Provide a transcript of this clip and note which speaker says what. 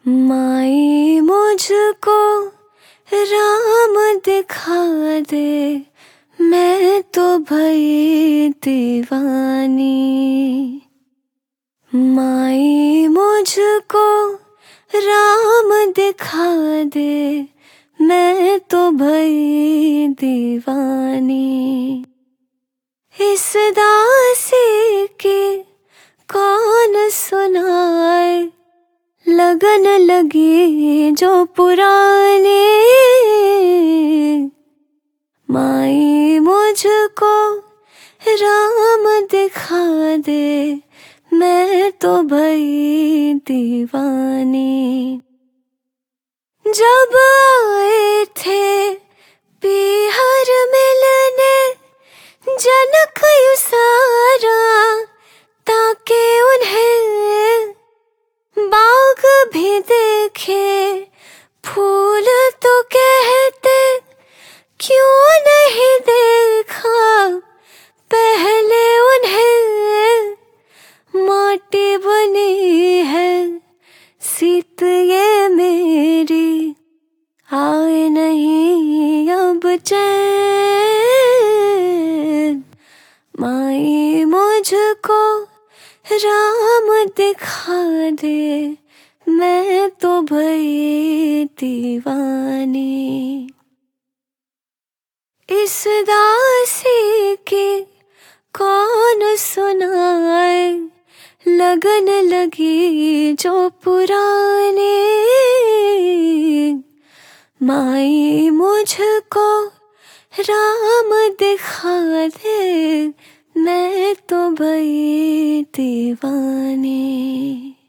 Speaker 1: माई मुझको राम दिखा दे, मैं तो भई दीवानी। माई मुझको राम दिखा दे, मैं तो भई दीवानी। इस दासी की कौन सुनाए, लगन लगी जो पुरानी। माई मुझको राम दिखा दे, मैं तो भई दीवानी। जब आए थे पीहर मिलने जनक सारा, ताके उन्हें बाग भी देखे फूल तो कहते, क्यों नहीं देखा पहले उन्हें। माटी बनी है सीत ये मेरी, आए नहीं अब चैन। माई मुझको राम दिखा दे, मैं तो भई दीवानी। इस दासी की कौन सुनाए, लगन लगी जो पुरानी। माई मुझको राम दिखा दे, मैं तो भई दीवानी।